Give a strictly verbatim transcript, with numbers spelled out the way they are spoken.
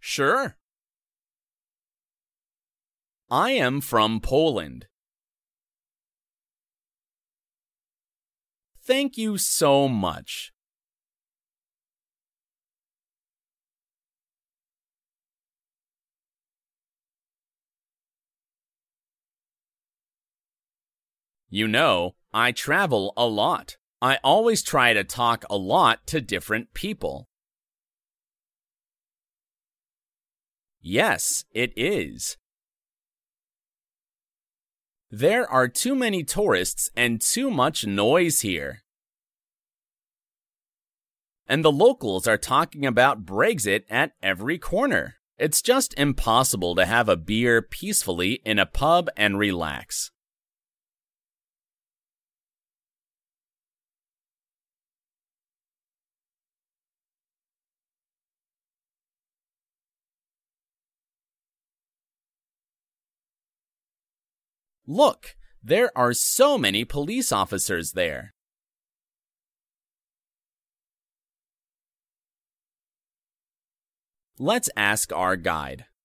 Sure. I am from Poland. Thank you so much. You know, I travel a lot. I always try to talk a lot to different people. Yes, it is. There are too many tourists and too much noise here. And the locals are talking about Brexit at every corner. It's just impossible to have a beer peacefully in a pub and relax. Look, there are so many police officers there. Let's ask our guide.